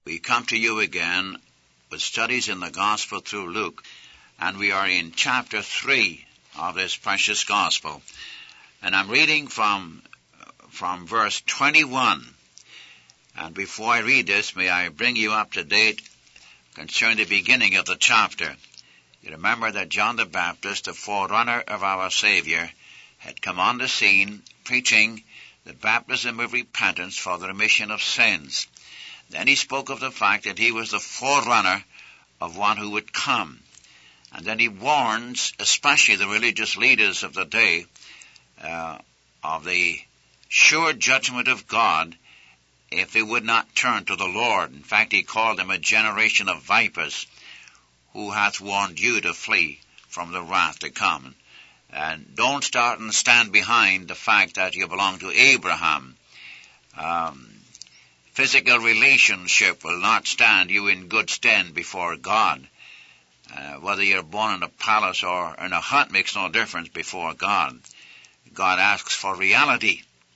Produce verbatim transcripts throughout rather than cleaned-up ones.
We come to you again with studies in the Gospel through Luke, and we are in chapter three of this precious Gospel. And I'm reading from from verse twenty-one. And before I read this, may I bring you up to date concerning the beginning of the chapter. You remember that John the Baptist, the forerunner of our Savior, had come on the scene preaching the baptism of repentance for the remission of sins. Then he spoke of the fact that he was the forerunner of one who would come. And then he warns, especially the religious leaders of the day, uh, of the sure judgment of God if they would not turn to the Lord. In fact, he called them a generation of vipers, who hath warned you to flee from the wrath to come. And don't start and stand behind the fact that you belong to Abraham. Um, physical relationship will not stand you in good stead before God. Uh, whether you're born in a palace or in a hut makes no difference before God. God asks for reality.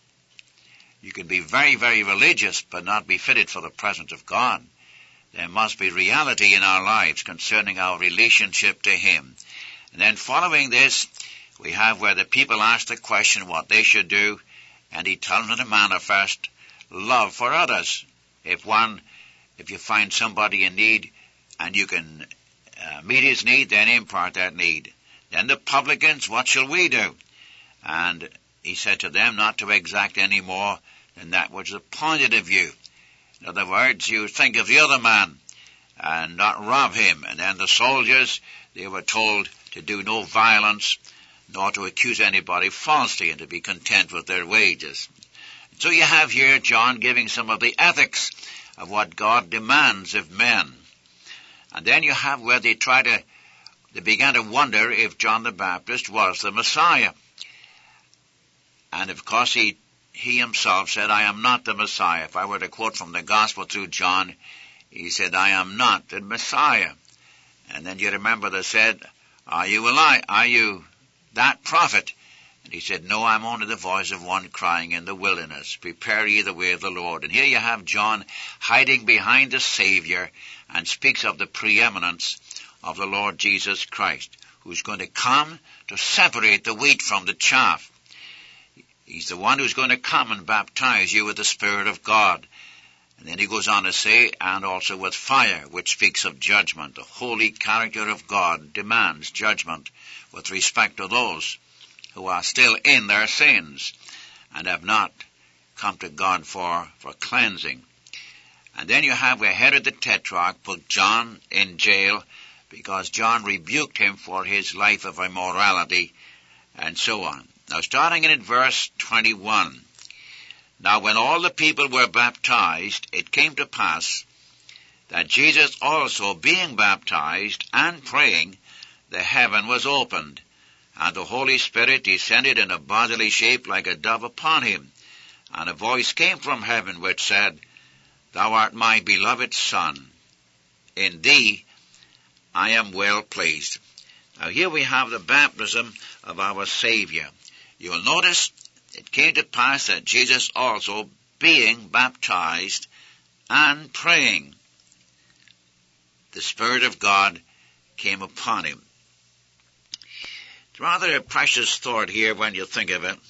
You can be very, very religious, but not be fitted for the presence of God. There must be reality in our lives concerning our relationship to Him. And then following this, we have where the people ask the question what they should do, and he tells them to manifest love for others. If one, if you find somebody in need and you can uh, meet his need, then impart that need. Then the publicans, what shall we do? And he said to them not to exact any more than that which is appointed of you. In other words, you think of the other man and not rob him. And then the soldiers, they were told to do no violence, nor to accuse anybody falsely, and to be content with their wages. So you have here John giving some of the ethics of what God demands of men. And then you have where they try to, they began to wonder if John the Baptist was the Messiah. And of course he, he himself said, I am not the Messiah. If I were to quote from the Gospel through John, he said, I am not the Messiah. And then you remember they said, are you Eli? Are you that prophet? And he said, no, I'm only the voice of one crying in the wilderness, prepare ye the way of the Lord. And here you have John hiding behind the Savior and speaks of the preeminence of the Lord Jesus Christ, who's going to come to separate the wheat from the chaff. He's the one who's going to come and baptize you with the Spirit of God. And then he goes on to say, and also with fire, which speaks of judgment. The holy character of God demands judgment with respect to those who are still in their sins and have not come to God for, for cleansing. And then you have where Herod the Tetrarch put John in jail because John rebuked him for his life of immorality and so on. Now starting in verse twenty-one. Now when all the people were baptized, it came to pass that Jesus also, being baptized and praying, the heaven was opened, and the Holy Spirit descended in a bodily shape like a dove upon him. And a voice came from heaven which said, Thou art my beloved Son. In thee I am well pleased. Now here we have the baptism of our Savior. You will notice it came to pass that Jesus also, being baptized and praying, the Spirit of God came upon him. It's rather a precious thought here when you think of it.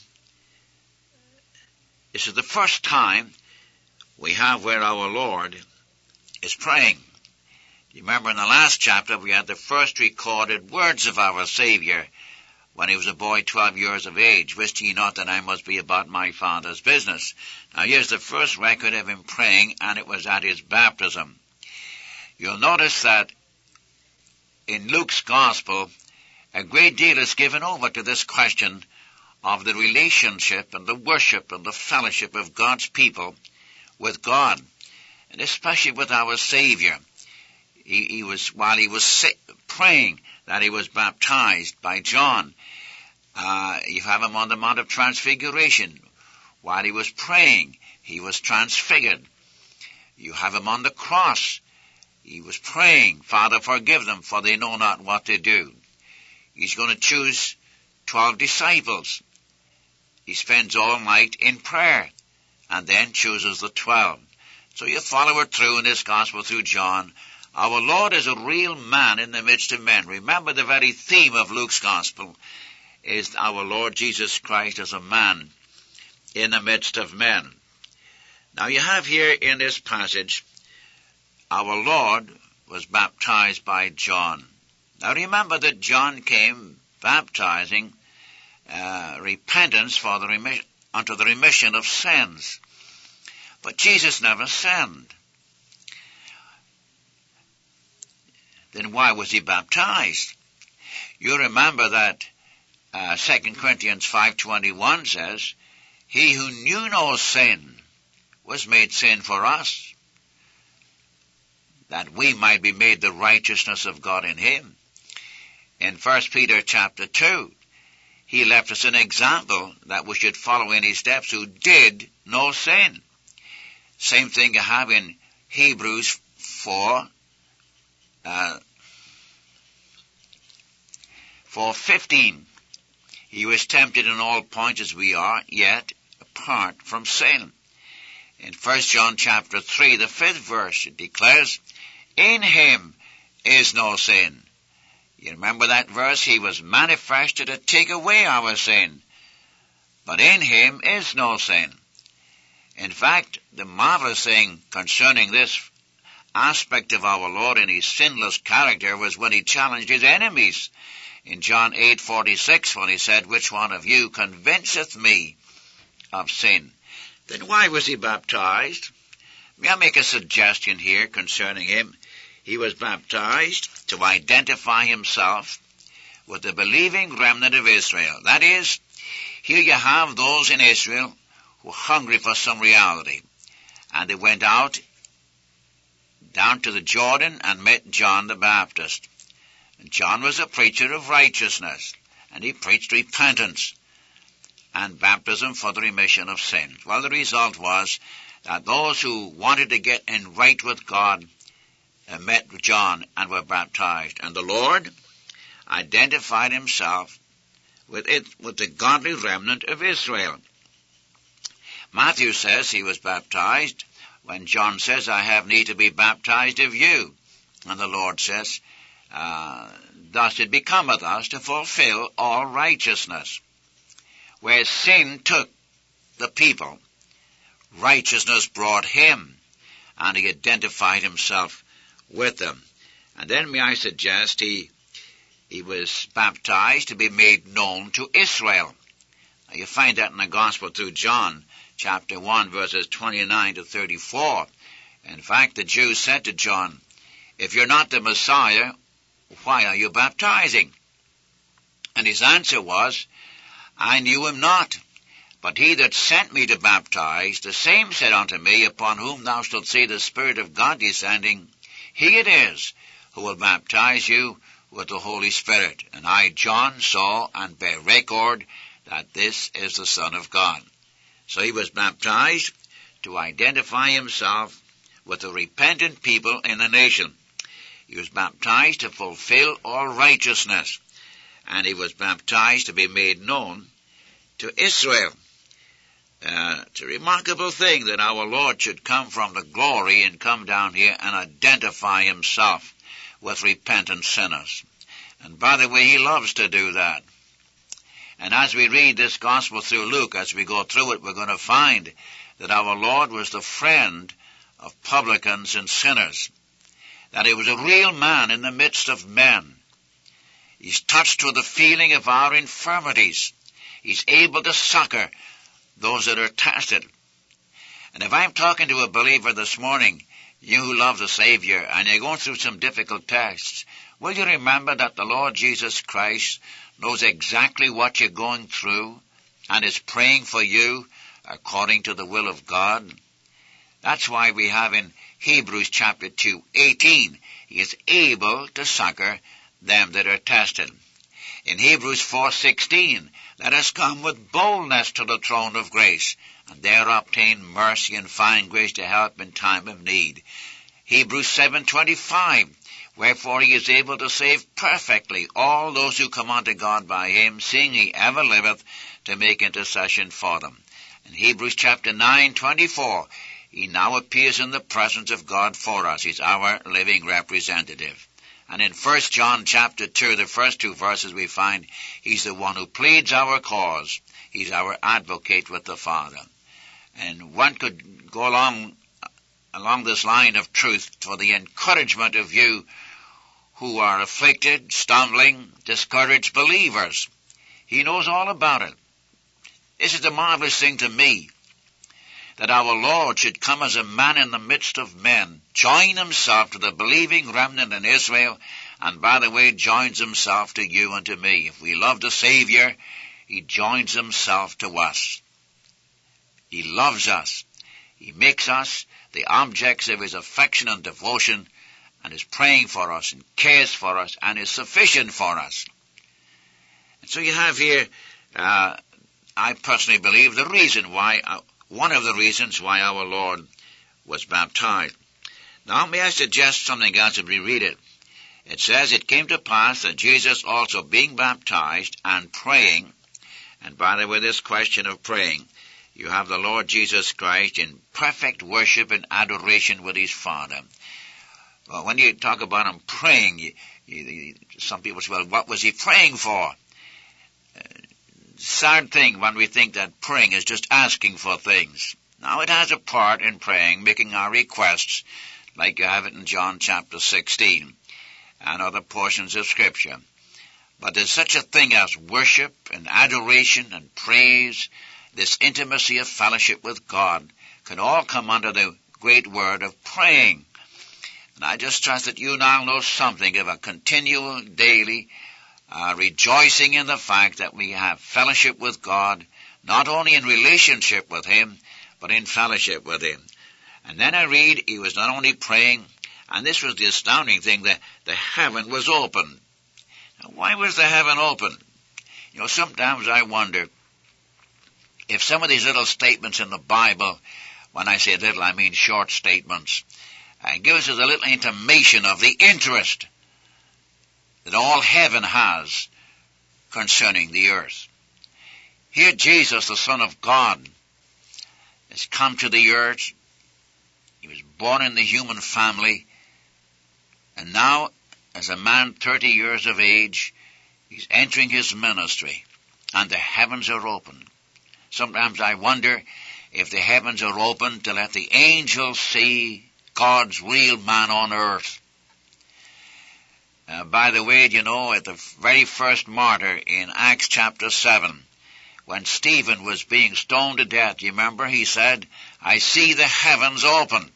This is the first time we have where our Lord is praying. You remember in the last chapter we had the first recorded words of our Savior when he was a boy twelve years of age. Wist ye not that I must be about my Father's business? Now here's the first record of him praying, and it was at his baptism. You'll notice that in Luke's Gospel, a great deal is given over to this question of the relationship and the worship and the fellowship of God's people with God, and especially with our Savior. He, he was, while he was sick, praying that he was baptized by John, uh, you have him on the Mount of Transfiguration. While he was praying, he was transfigured. You have him on the cross. He was praying, Father, forgive them, for they know not what they do. He's going to choose twelve disciples. He spends all night in prayer and then chooses the twelve. So you follow it through in this gospel through John. Our Lord is a real man in the midst of men. Remember, the very theme of Luke's gospel is our Lord Jesus Christ as a man in the midst of men. Now you have here in this passage, our Lord was baptized by John. Now remember that John came baptizing uh, repentance for the remission, unto the remission of sins. But Jesus never sinned. Then why was he baptized? You remember that uh, Second Corinthians five twenty-one says, he who knew no sin was made sin for us, that we might be made the righteousness of God in him. In First Peter chapter two, he left us an example that we should follow in his steps, who did no sin. Same thing you have in Hebrews four, uh, four fifteen. He was tempted in all points as we are, yet apart from sin. In First John chapter three, the fifth verse, it declares, in him is no sin. You remember that verse? He was manifested to take away our sin, but in him is no sin. In fact, the marvelous thing concerning this aspect of our Lord and his sinless character was when he challenged his enemies. In John eight forty-six, when he said, which one of you convinceth me of sin? Then why was he baptized? May I make a suggestion here concerning him? He was baptized to identify himself with the believing remnant of Israel. That is, here you have those in Israel who were hungry for some reality. And they went out down to the Jordan and met John the Baptist. And John was a preacher of righteousness, and he preached repentance and baptism for the remission of sins. Well, the result was that those who wanted to get in right with God uh, met John and were baptized. And the Lord identified himself with it, with the godly remnant of Israel. Matthew says he was baptized when John says, I have need to be baptized of you. And the Lord says, uh, thus it becometh us to fulfill all righteousness. Where sin took the people, righteousness brought him, and he identified himself with them. And then may I suggest he he was baptized to be made known to Israel. Now you find that in the Gospel through John, chapter one, verses twenty-nine to thirty-four. In fact, the Jews said to John, if you're not the Messiah, why are you baptizing? And his answer was, I knew him not, but he that sent me to baptize, the same said unto me, upon whom thou shalt see the Spirit of God descending, he it is who will baptize you with the Holy Spirit. And I, John, saw and bear record that this is the Son of God. So he was baptized to identify himself with the repentant people in the nation. He was baptized to fulfill all righteousness, and he was baptized to be made known to Israel. Uh, it's a remarkable thing that our Lord should come from the glory and come down here and identify himself with repentant sinners. And by the way, he loves to do that. And as we read this gospel through Luke, as we go through it, we're going to find that our Lord was the friend of publicans and sinners, that he was a real man in the midst of men. He's touched with the feeling of our infirmities. He's able to succor those that are tested. And if I'm talking to a believer this morning, you who love the Savior, and you're going through some difficult tests, will you remember that the Lord Jesus Christ knows exactly what you're going through and is praying for you according to the will of God? That's why we have in Hebrews chapter two, eighteen, he is able to succor them that are tested. In Hebrews four sixteen, let us come with boldness to the throne of grace, and there obtain mercy and find grace to help in time of need. Hebrews seven twenty-five, wherefore he is able to save perfectly all those who come unto God by him, seeing he ever liveth to make intercession for them. In Hebrews chapter nine twenty-four, He now appears in the presence of God for us. He's our living representative. And in First John chapter two, the first two verses we find, he's the one who pleads our cause. He's our advocate with the Father. And one could go along, along this line of truth for the encouragement of you who are afflicted, stumbling, discouraged believers. He knows all about it. This is the marvelous thing to me, that our Lord should come as a man in the midst of men, join himself to the believing remnant in Israel, and by the way, joins himself to you and to me. If we love the Savior, he joins himself to us. He loves us. He makes us the objects of his affection and devotion, and is praying for us, and cares for us, and is sufficient for us. And so you have here, uh, I personally believe, the reason why, uh, one of the reasons why our Lord was baptized. Now, may I suggest something else as we read it? It says, it came to pass that Jesus also being baptized and praying, and by the way, this question of praying, you have the Lord Jesus Christ in perfect worship and adoration with his Father. Well, when you talk about him praying, you, you, some people say, well, what was he praying for? Uh, sad thing when we think that praying is just asking for things. Now, it has a part in praying, making our requests, like you have it in John chapter sixteen and other portions of Scripture. But there's such a thing as worship and adoration and praise. This intimacy of fellowship with God can all come under the great word of praying. And I just trust that you now know something of a continual, daily uh, rejoicing in the fact that we have fellowship with God, not only in relationship with him, but in fellowship with him. And then I read he was not only praying, and this was the astounding thing, that the heaven was open. Now, why was the heaven open? You know, sometimes I wonder if some of these little statements in the Bible, when I say little, I mean short statements, and gives us a little intimation of the interest that all heaven has concerning the earth. Here Jesus, the Son of God, has come to the earth. He was born in the human family, and now, as a man thirty years of age, he's entering his ministry, and the heavens are open. Sometimes I wonder if the heavens are open to let the angels see God's real man on earth. Uh, by the way, you know, at the very first martyr in Acts chapter seven, when Stephen was being stoned to death, you remember, he said, I see the heavens open.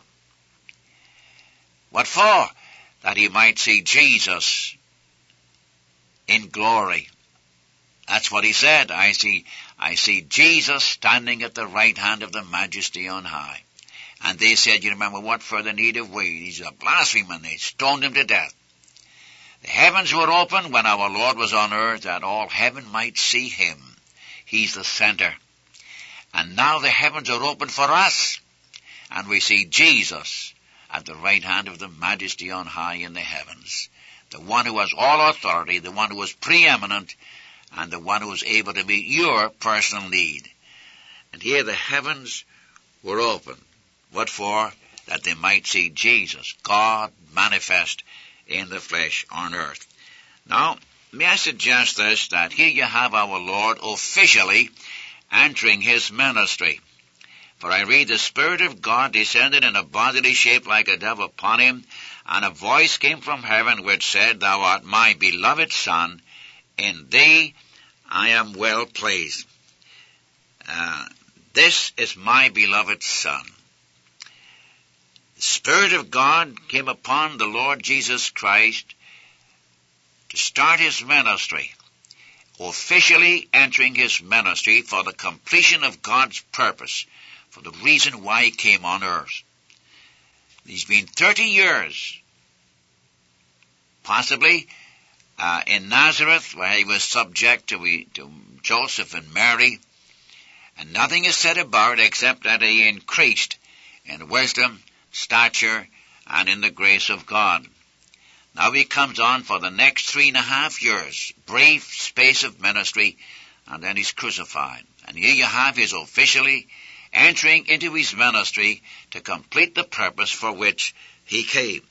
What for? That he might see Jesus in glory. That's what he said. I see, I see Jesus standing at the right hand of the Majesty on high. And they said, you remember, what further need have we? He's a blasphemer. They stoned him to death. The heavens were open when our Lord was on earth, that all heaven might see him. He's the center. And now the heavens are open for us, and we see Jesus at the right hand of the Majesty on high in the heavens. The one who has all authority, the one who is preeminent, and the one who is able to meet your personal need. And here the heavens were open. What for? That they might see Jesus, God manifest in the flesh on earth. Now, may I suggest this, that here you have our Lord officially entering his ministry. For I read, the Spirit of God descended in a bodily shape like a dove upon him, and a voice came from heaven which said, Thou art my beloved Son, in thee I am well pleased. Uh, this is my beloved Son. The Spirit of God came upon the Lord Jesus Christ to start his ministry, officially entering his ministry for the completion of God's purpose, for the reason why he came on earth. He's been thirty years, possibly, uh, in Nazareth, where he was subject to, to Joseph and Mary, and nothing is said about it except that he increased in wisdom, stature, and in the grace of God. Now he comes on for the next three and a half years, brief space of ministry, and then he's crucified. And here you have his officially entering into his ministry to complete the purpose for which he came.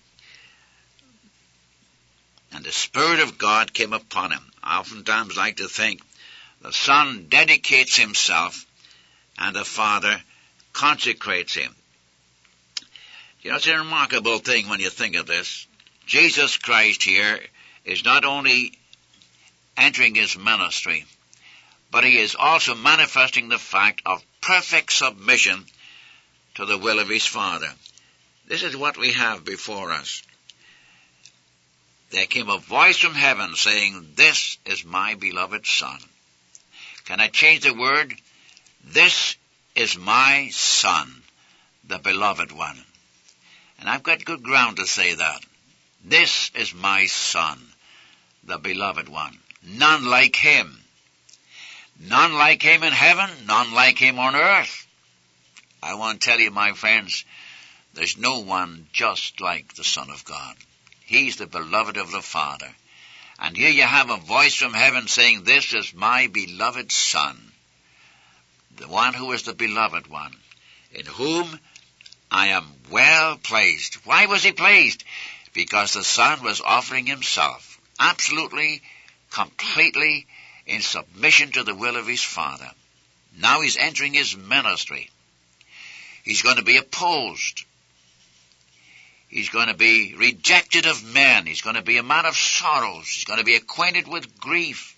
And the Spirit of God came upon him. I oftentimes like to think the Son dedicates himself and the Father consecrates him. You know, it's a remarkable thing when you think of this. Jesus Christ here is not only entering his ministry, but he is also manifesting the fact of perfect submission to the will of his Father. This is what we have before us. There came a voice from heaven saying, "This is my beloved Son." Can I change the word? This is my Son, the beloved one. And I've got good ground to say that. This is my Son, the beloved one. None like him. None like him in heaven, none like him on earth. I want to tell you, my friends, there's no one just like the Son of God. He's the beloved of the Father. And here you have a voice from heaven saying, "This is my beloved Son, the one who is the beloved one, in whom I am well pleased." Why was he pleased? Because the Son was offering himself absolutely, completely in submission to the will of his Father. Now he's entering his ministry. He's going to be opposed. He's going to be rejected of men. He's going to be a man of sorrows. He's going to be acquainted with grief.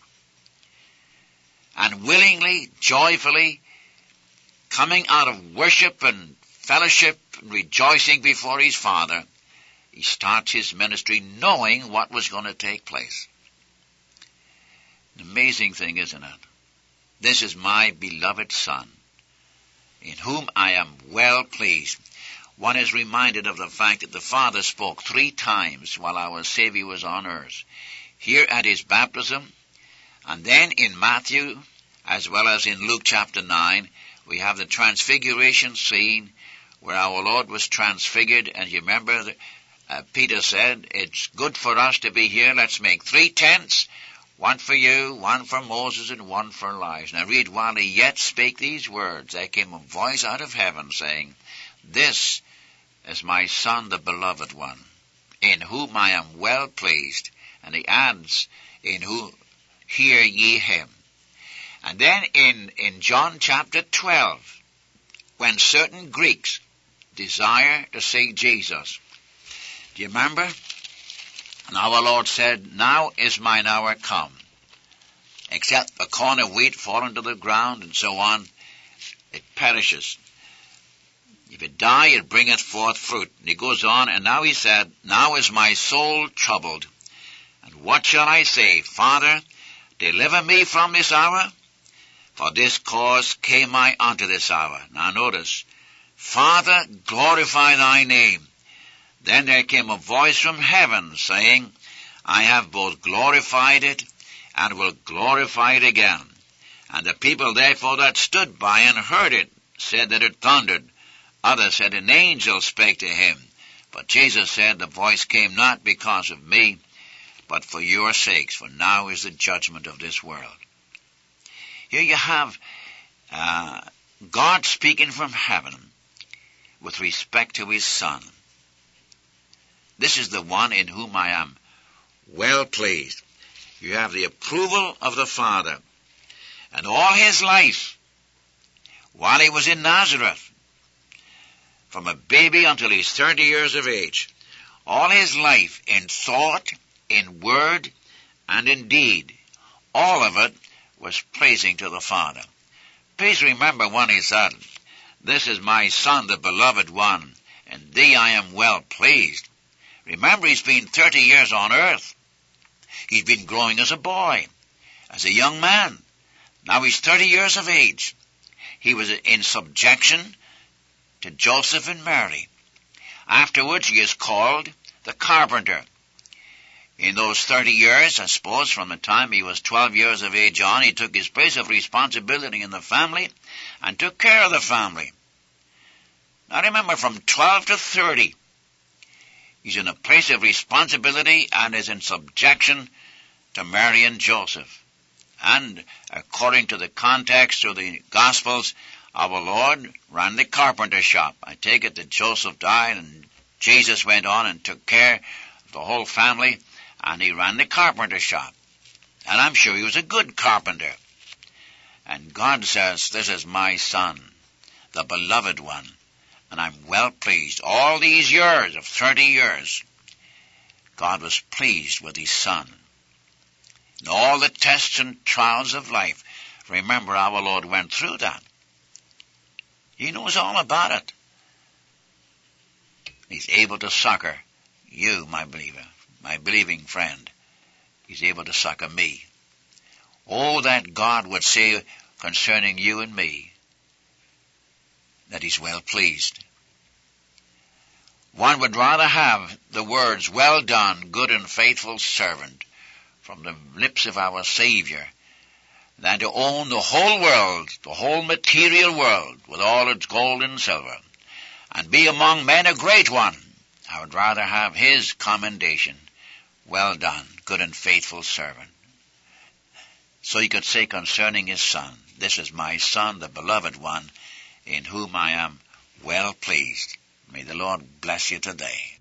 And willingly, joyfully, coming out of worship and fellowship and rejoicing before his Father, he starts his ministry knowing what was going to take place. An amazing thing, isn't it? This is my beloved Son, in whom I am well pleased. One is reminded of the fact that the Father spoke three times while our Savior was on earth. Here at his baptism, and then in Matthew, as well as in Luke chapter nine, we have the transfiguration scene where our Lord was transfigured. And you remember that, uh, Peter said, "It's good for us to be here. Let's make three tents, one for you, one for Moses, and one for Elijah." Now read, "While he yet spake these words, there came a voice out of heaven saying, This is my Son, the beloved one, in whom I am well pleased." And he adds, "In whom hear ye him." And then in, in John chapter twelve, when certain Greeks desire to see Jesus, do you remember? And our Lord said, "Now is mine hour come. Except a corn of wheat fall into the ground," and so on, "it perishes. If it die, it bringeth forth fruit." And he goes on, and now he said, "Now is my soul troubled. And what shall I say? Father, deliver me from this hour? For this cause came I unto this hour." Now notice, "Father, glorify thy name." Then there came a voice from heaven saying, "I have both glorified it and will glorify it again." And the people therefore that stood by and heard it said that it thundered. Others said, "An angel spake to him." But Jesus said, "The voice came not because of me, but for your sakes, for now is the judgment of this world." Here you have uh, God speaking from heaven with respect to his Son. "This is the one in whom I am well pleased." You have the approval of the Father. And all his life, while he was in Nazareth, from a baby until he's thirty years of age, all his life in thought, in word, and in deed, all of it was pleasing to the Father. Please remember when he said, "This is my Son, the beloved one, and thee I am well pleased." Remember, he's been thirty years on earth. He's been growing as a boy, as a young man. Now he's thirty years of age. He was in subjection to Joseph and Mary. Afterwards he is called the carpenter. In those thirty years, I suppose, from the time he was twelve years of age on, he took his place of responsibility in the family and took care of the family. Now remember, from twelve to thirty, he's in a place of responsibility and is in subjection to Mary and Joseph. And according to the context of the Gospels, our Lord ran the carpenter shop. I take it that Joseph died and Jesus went on and took care of the whole family, and he ran the carpenter shop. And I'm sure he was a good carpenter. And God says, this is my son, the beloved one, and I'm well pleased. All these years of thirty years, God was pleased with his son. In all the tests and trials of life, remember our Lord went through that. He knows all about it. He's able to succor you, my believer, my believing friend. He's able to succor me. Oh, that God would say concerning you and me that he's well pleased. One would rather have the words, well done, good and faithful servant, from the lips of our Savior, than to own the whole world, the whole material world, with all its gold and silver, and be among men a great one. I would rather have his commendation, well done, good and faithful servant. So he could say concerning his son, this is my son, the beloved one, in whom I am well pleased. May the Lord bless you today.